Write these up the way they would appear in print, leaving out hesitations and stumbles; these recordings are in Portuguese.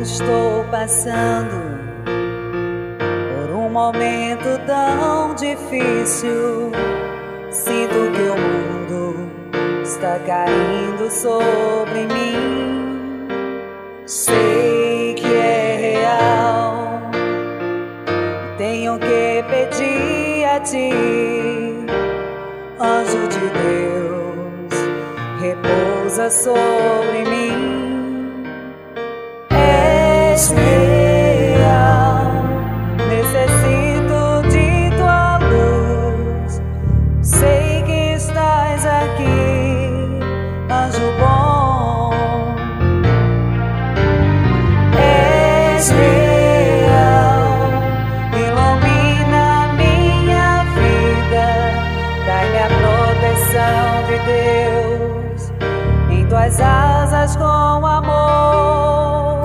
estou passando por um momento tão difícil. Sinto que o mundo está caindo sobre mim. Sei que é real, tenho que pedir a ti, anjo de Deus, repousa sobre mim. És real, necessito de tua luz. Sei que estás aqui, anjo bom. És real, ilumina minha vida, dai-me a proteção de Deus, em tuas asas com amor.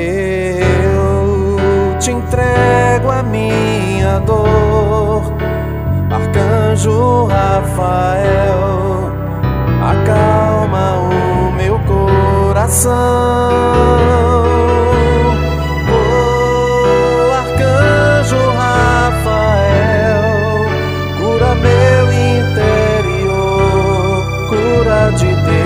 Eu te entrego a minha dor, Arcanjo Rafael, acalma o meu coração. Oh, Arcanjo Rafael, cura meu interior, cura de Deus.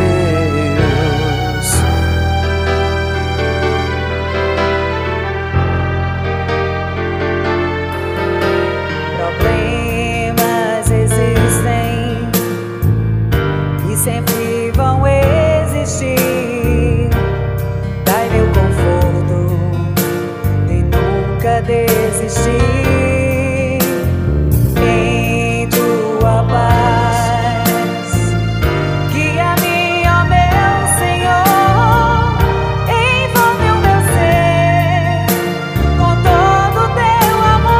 Problemas existem e sempre vão existir. Dai-me o conforto de nunca desistir. Em tua paz, guia-me, ó meu Senhor, envolve o meu ser com todo o teu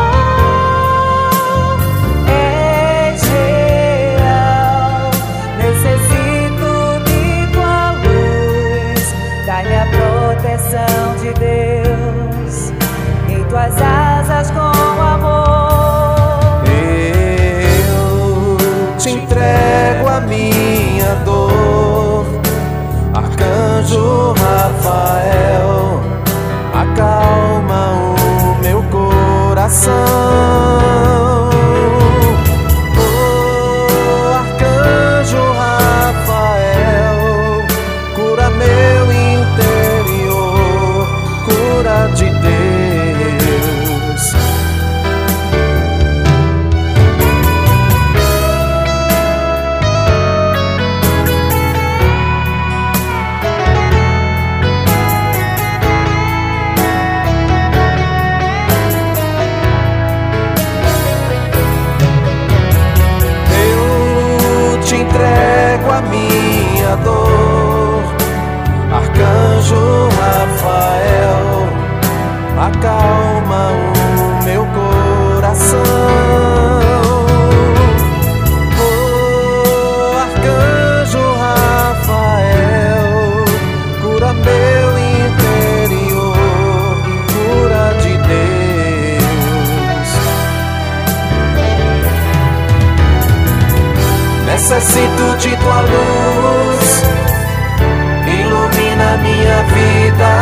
amor. És real, necessito de tua luz, dai-me a proteção de Deus, em tuas asas com amor. Eu te entrego a minha dor, Arcanjo Rafael, acalma o meu coração. Oh, Arcanjo Rafael, cura meu interior, cura de Deus. Eu te entrego a minha dor, Arcanjo Rafael, acalma o meu coração. Oh, Arcanjo Rafael, cura meu interior, cura de Deus. Necessito de tua luz, ilumina minha vida,